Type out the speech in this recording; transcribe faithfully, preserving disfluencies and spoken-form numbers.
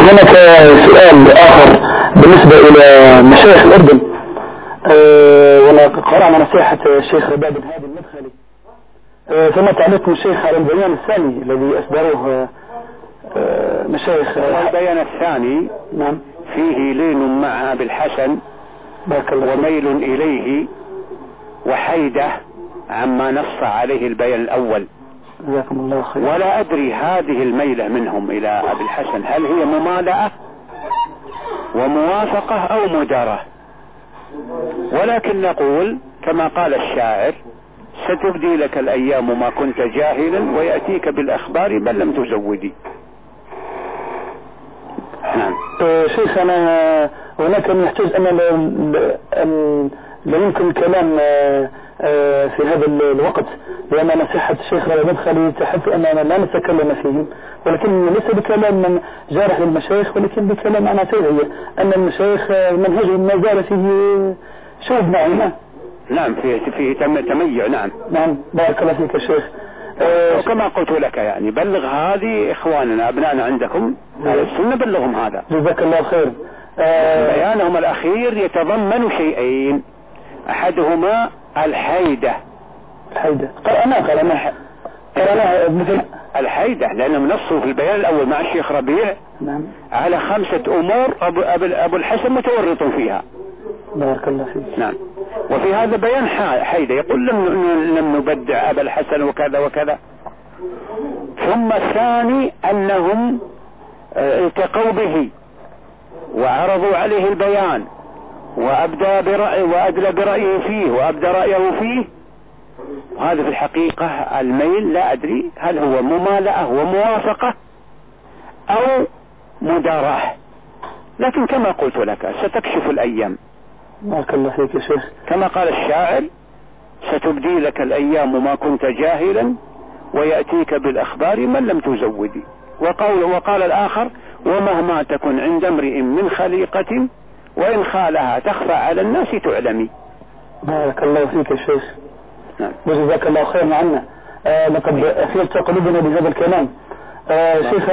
هناك سؤال آخر بالنسبة إلى مشايخ الأردن. أه وأنا قرأنا نصيحة الشيخ رباب بن هادي المدخلي، أه فما تعليقكم الشيخ على البيان الثاني الذي أصدروه أه مشايخ؟ البيان الثاني نعم فيه لين مع أبي الحسن وميل إليه وحيدة عما نص عليه البيان الأول. جزاكم الله خير. ولا أدري هذه الميلة منهم إلى أبي الحسن هل هي ممالأة وموافقة أو مدارة، ولكن نقول كما قال الشاعر: ستبدي لك الأيام ما كنت جاهلا ويأتيك بالأخبار بل لم تزودي. نعم. شيخ أنا هناك من يحتاج أن لا يمكن الكلام في هذا الوقت، لأن نصيحة الشيخ رباب المدخلي تحث أننا لا نتكلم فيهم، ولكن ليس بكلام من جارح للمشايخ، ولكن بكلام عن توعية أن المشايخ منهجهم ما زال فيه شوب نعم. نعم فيه فيه تميع. نعم نعم بارك الله فيك يا شيخ. وكما قلت لك يعني بلغ هذه إخواننا أبنائنا عندكم على السنة، بلغهم هذا. جزاك الله خير. بيانهم الأخير يتضمن شيئين، أحدهما الحيدة. الحيدة قرأناه قرأناه قرأناه مثل الحيدة، لأنهم نصوا في البيان الأول مع الشيخ ربيع نعم على خمسة أمور أبو, أبو الحسن متورط فيها. بارك الله فيك. نعم. وفي هذا بيان حيدة يقول لم, لم نبدع أبا الحسن وكذا وكذا. ثم الثاني أنهم التقوا به وعرضوا عليه البيان وأبدى برأي وأدلى برأيه فيه وأبدى رأيه فيه. وهذا في الحقيقة الميل لا أدري هل هو ممالأة وموافقة أو مداراة، لكن كما قلت لك ستكشف الأيام. بارك الله فيك يا شيخ. كما قال الشاعر: ستبدي لك الأيام ما كنت جاهلا ويأتيك بالأخبار من لم تزودي. وقال, وقال الآخر: ومهما تكن عند امرئ من خليقة وإن خالها تخفى على الناس تعلمي. بارك الله فيك يا شيخ. نعم. وجزاك الله خير عنا. آه لقد أثيرت قلوبنا بهذا الكلام. آه شيخ